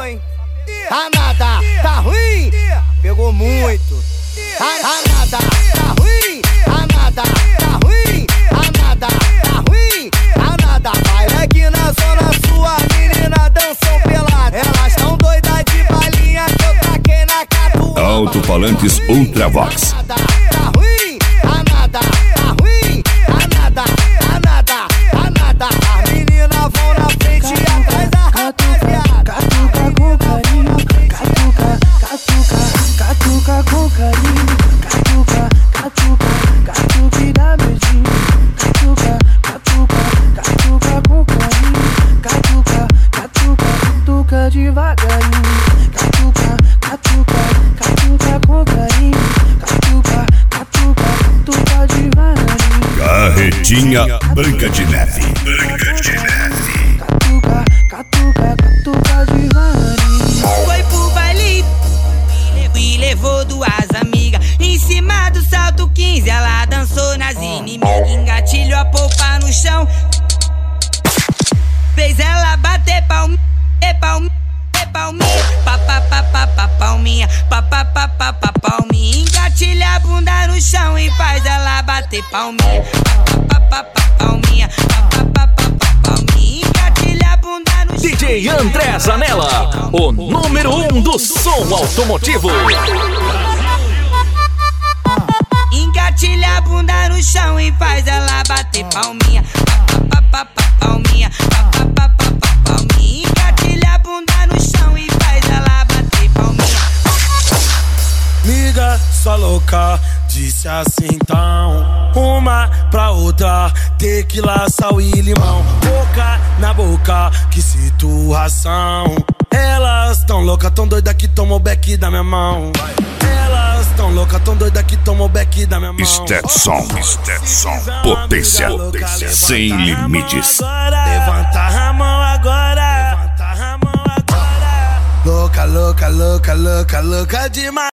hein? A nada, tá ruim? Pegou muito. A nada, tá ruim? A nada, tá ruim? A nada, tá ruim? A nada, vai aqui na zona sua, menina dançam pelada. Elas tão doidas de balinha que eu taquei na catuaba. Alto-falantes Ultravox. A nada, tá ruim? A nada, tá ruim? A nada, a nada, a nada. As meninas vão na frente e atrás da rapaziada. Catuca com carinho, catuca com carinho, catuca e dá beijinho. Catuca com carinho, catuca devagarinho. Catuca com carinho, catuca devagarinho. Carretinha Branca de Neve. Branca de Neve. Catuca devagarinho. Foi pro baile e levou duas amigas. Em cima do salto 15 ela dançou nas inimigas. Engatilhou a polpa no chão, fez ela bater palminha, palminha, palminha, palminha. Engatilha a bunda no chão e faz ela bater palminha, palminha, palminha. Engatilha a bunda no chão. DJ André Zanella, o número 1 do som automotivo. Engatilha a bunda no chão e faz ela bater palminha, palminha, palminha. Engatilha a bunda no chão e faz ela bater palminha. Miga, sua louca, disse assim então. Uma pra outra, tequila, sal e limão. Boca na boca, que situação. Elas tão loucas, tão doida que tomou o beck da minha mão. Elas tão loucas, tão doida que tomou o beck da minha mão. Stetson. Potência sem limites. Levanta a mão agora. Louca demais.